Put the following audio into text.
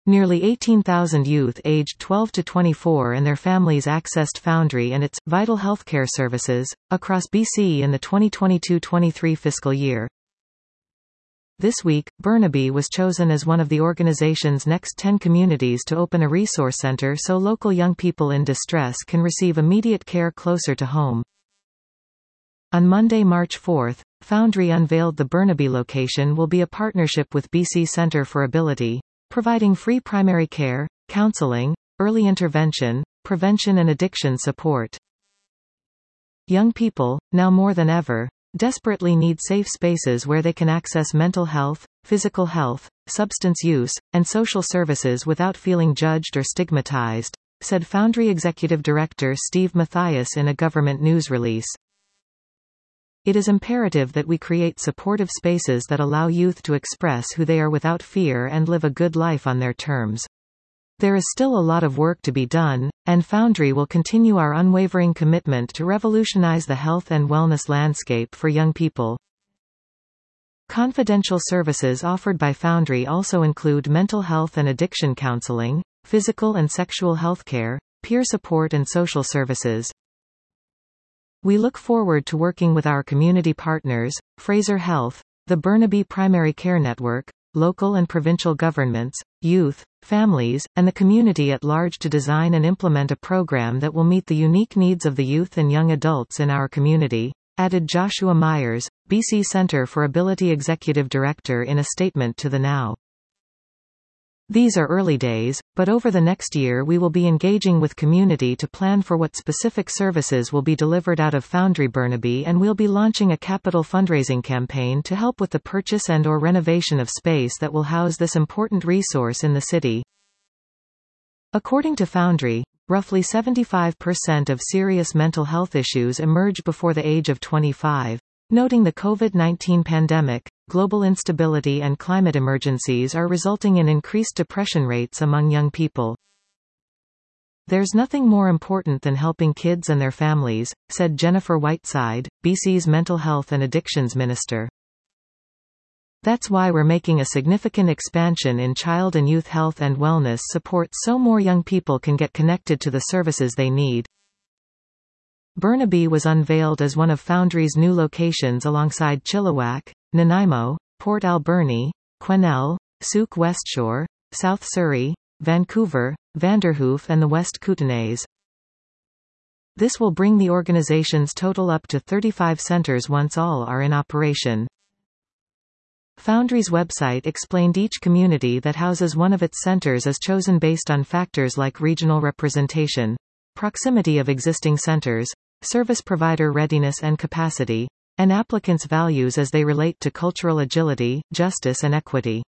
Nearly 18,000 youth aged 12 to 24 and their families accessed Foundry and its vital healthcare services across BC in the 2022-23 fiscal year. This week, Burnaby was chosen as one of the organization's next 10 communities to open a resource center so local young people in distress can receive immediate care closer to home. On Monday, March 4, Foundry unveiled the Burnaby location will be a partnership with BC Centre for Ability, providing free primary care, counseling, early intervention, prevention and addiction support. Young people, now more than ever, desperately need safe spaces where they can access mental health, physical health, substance use, and social services without feeling judged or stigmatized, said Foundry Executive Director Steve Mathias in a government news release. It is imperative that we create supportive spaces that allow youth to express who they are without fear and live a good life on their terms. There is still a lot of work to be done, and Foundry will continue our unwavering commitment to revolutionize the health and wellness landscape for young people. Confidential services offered by Foundry also include mental health and addiction counseling, physical and sexual health care, peer support and social services. We look forward to working with our community partners, Fraser Health, the Burnaby Primary Care Network, local and provincial governments, youth, families, and the community at large to design and implement a program that will meet the unique needs of the youth and young adults in our community, added Joshua Myers, BC Centre for Ability Executive Director in a statement to the Now. These are early days, but over the next year we will be engaging with community to plan for what specific services will be delivered out of Foundry Burnaby, and we'll be launching a capital fundraising campaign to help with the purchase and/or renovation of space that will house this important resource in the city. According to Foundry, roughly 75% of serious mental health issues emerge before the age of 25. Noting the COVID-19 pandemic, global instability and climate emergencies are resulting in increased depression rates among young people. There's nothing more important than helping kids and their families, said Jennifer Whiteside, BC's Mental Health and Addictions Minister. That's why we're making a significant expansion in child and youth health and wellness support so more young people can get connected to the services they need. Burnaby was unveiled as one of Foundry's new locations alongside Chilliwack, Nanaimo, Port Alberni, Quesnel, Sooke Westshore, South Surrey, Vancouver, Vanderhoof and the West Kootenays. This will bring the organization's total up to 35 centers once all are in operation. Foundry's website explained each community that houses one of its centers is chosen based on factors like regional representation, proximity of existing centers, service provider readiness and capacity, and applicants' values as they relate to cultural agility, justice and equity.